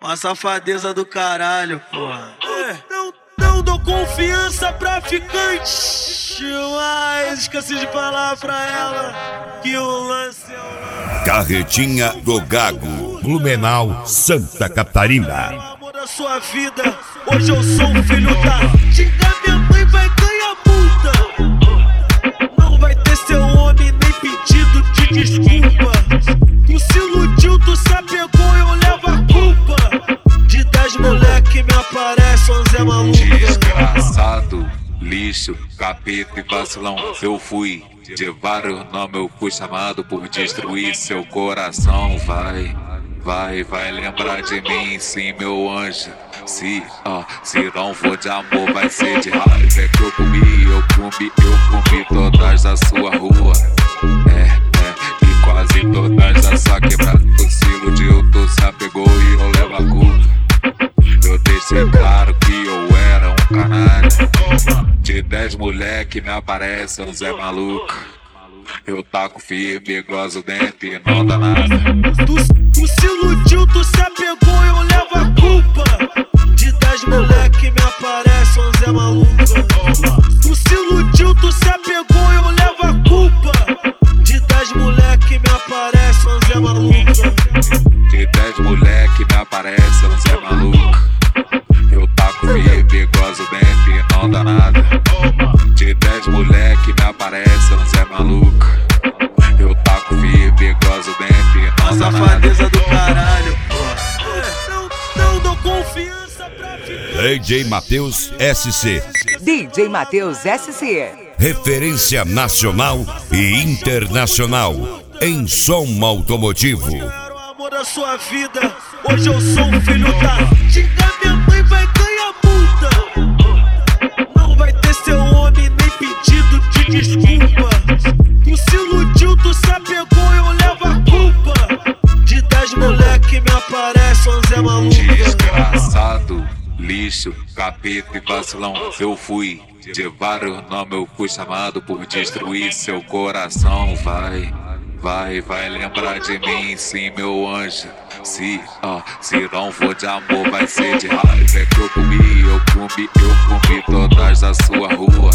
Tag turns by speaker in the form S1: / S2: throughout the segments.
S1: Uma safadeza do caralho, porra.
S2: Não dou confiança pra ficante, mas esqueci de falar pra ela que o lance é o lance.
S3: Carretinha do Gago, Blumenau, Santa Catarina.
S2: O amor da sua vida, hoje eu sou um filho da... Xingar minha mãe vai ganhar multa. Não vai ter seu homem nem pedido de desculpa. Tu se iludiu, tu se apegou, eu levo a culpa. De 10 moleque me aparece 11 maluca.
S4: Desgraçado, lixo, capeta e vacilão. Eu fui de vários nomes, eu fui chamado por destruir seu coração. Vai lembrar de mim, sim, meu anjo. Se não for de amor, vai ser de raiva. É que eu comi todas da sua rua. E quase todas da sua quebrada. Tu se iludiu, tu se apegou e eu levo a culpa. Eu deixei claro que eu era um canalha. De 10 moleque me aparece um Zé maluco. Eu taco firme, gozo o dente e não dá nada.
S2: Tu se iludiu, tu se apegou, eu levo a culpa. De 10 moleque me aparece um Zé maluca. Tu se iludiu, tu se apegou, eu levo a culpa. De 10 moleque me aparece um Zé maluca.
S4: De 10 moleque me aparece um Zé maluco. Eu taco firme, gozo o dente e não dá nada. De 10 moleque me aparece um Zé maluco. Eu taco firme, gozo o dente e não dá nada.
S1: Uma safadeza do caralho, porra.
S2: Não dou confiança pra ficar.
S3: DJ Matheus SC.
S5: DJ Matheus SC.
S3: Referência nacional e internacional em som automotivo.
S2: Eu era o amor da sua vida, hoje eu sou um filho da... Xingar minha mãe vai ganhar multa. Não vai ter seu homem nem pedido de desculpa. Tu se iludiu, tu se apegou, eu levo a culpa. De 10 moleque me aparece 11 maluca.
S4: Desgraçado, lixo, capeta e vacilão. Eu fui de vários nomes, eu fui chamado por destruir seu coração. Vai lembrar de mim, sim, meu anjo. Se não for de amor, vai ser de raiva. É que eu comi todas da sua rua.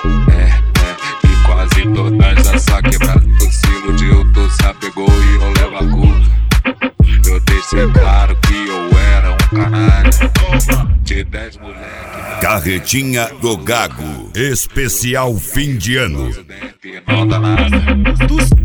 S4: E quase todas da sua quebrada. Tu se iludiu, tu se apegou e eu levo a culpa. Eu deixei claro que eu era um canalha. De 10 moleque.
S3: Carretinha do Gago, especial fim de ano.
S4: Não dá nada.